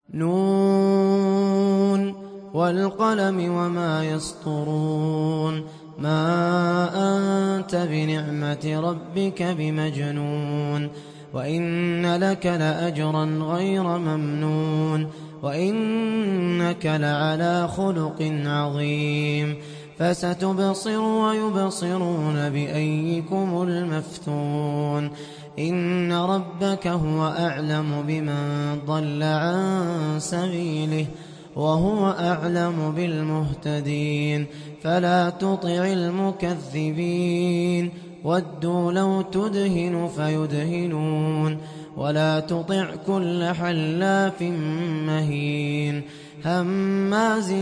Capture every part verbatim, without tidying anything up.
نون والقلم وما يسطرون ما أنت بنعمة ربك بمجنون وإن لك لأجرا غير ممنون وإنك لعلى خلق عظيم فستبصر ويبصرون بأيكم المفتون إن ربك هو أعلم بمن ضل عن سبيله وهو أعلم بالمهتدين فلا تطع المكذبين ودوا لو تدهن فيدهنون ولا تطع كل حلاف مهين هماز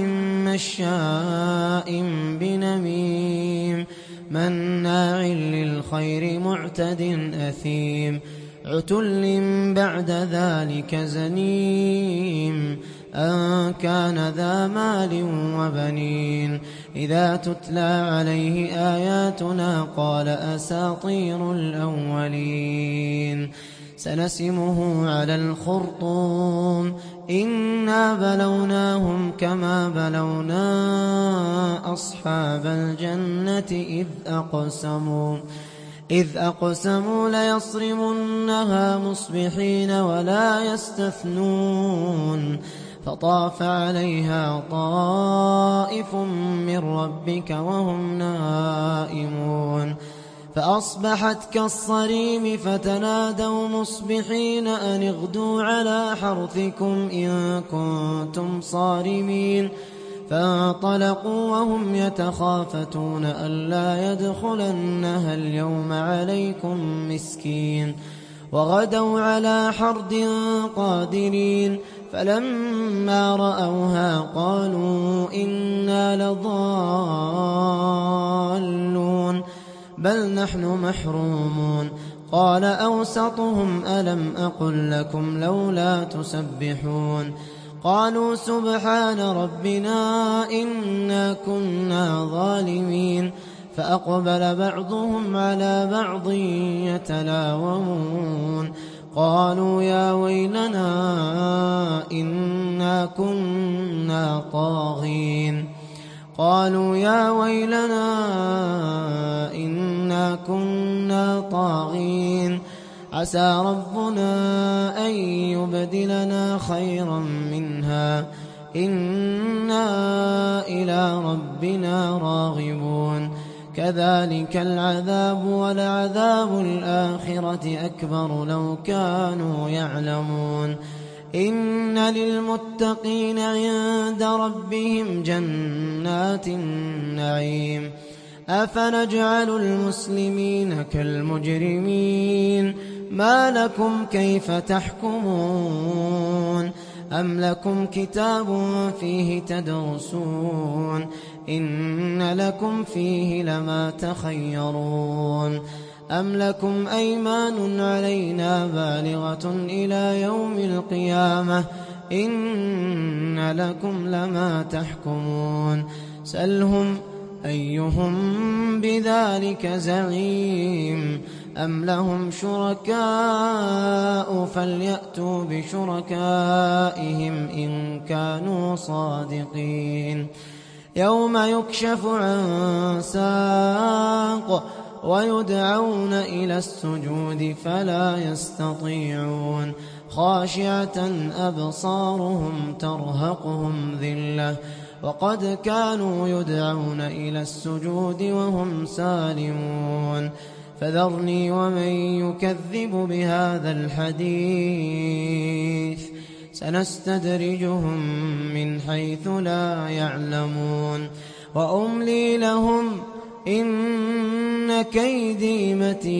مشاء بنميم مناع للخير معتد أثيم عتل بعد ذلك زنيم أن كان ذا مال وبنين إذا تتلى عليه آياتنا قال أساطير الأولين سنسمه على الخرطوم إنا بلوناهم كما بلونا أصحاب الجنة إذ أقسموا إذ أقسموا ليصرمنها مصبحين ولا يستثنون فطاف عليها طائف من ربك وهم نائمون فأصبحت كالصريم فتنادوا مصبحين أن اغدوا على حرثكم إن كنتم صارمين فانطلقوا وهم يتخافتون ألا يدخلنها اليوم عليكم مسكين وغدوا على حرد قادرين فلما رأوها قالوا إنا لضالون بل نحن محرومون قال أوسطهم ألم أقل لكم لولا تسبحون قالوا سبحان ربنا إنا كنا ظالمين فأقبل بعضهم على بعض يتلاومون قالوا يا ويلنا إنا كنا طاغين قالوا يا ويلنا إنا كنا طاغين عسى ربنا أن يبدلنا خيرا منها إنا إلى ربنا راغبون كذلك العذاب ولعذاب الآخرة أكبر لو كانوا يعلمون إن للمتقين عند ربهم جنات النعيم أفنجعل المسلمين كالمجرمين ما لكم كيف تحكمون أم لكم كتاب فيه تدرسون إن لكم فيه لما تخيرون أم لكم أيمان علينا بالغة إلى يوم القيامة إن لكم لما تحكمون سلهم أيهم بذلك زعيم أم لهم شركاء فليأتوا بشركائهم إن كانوا صادقين يوم يكشف عن ساق ويدعون إلى السجود فلا يستطيعون خاشعة أبصارهم ترهقهم ذلة وقد كانوا يدعون إلى السجود وهم سالمون فذرني ومن يكذب بهذا الحديث سنستدرجهم من حيث لا يعلمون وأملي لهم إن كيدي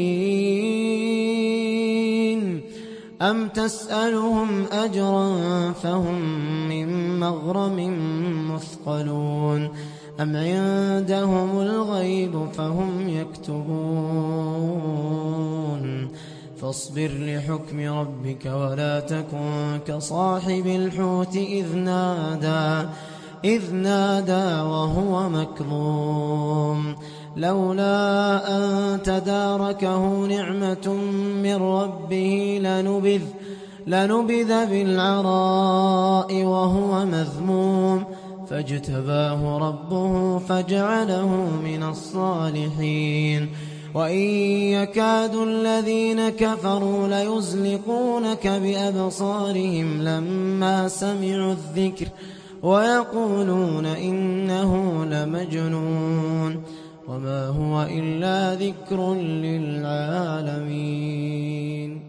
متين أم تسألهم أجرا فهم من مغرم مثقلون أم عندهم الغيب فهم يكتبون فاصبر لحكم ربك ولا تكن كصاحب الحوت إذ نادى إذ نادى وهو مكظوم لولا أن تداركه نعمة من ربه لنبذ لنبذ بالعراء وهو مذموم فاجتباه ربه فجعله من الصالحين وإن يكاد الذين كفروا ليزلقونك بأبصارهم لما سمعوا الذكر ويقولون إنه لمجنون وما هو إلا ذكر للعالمين.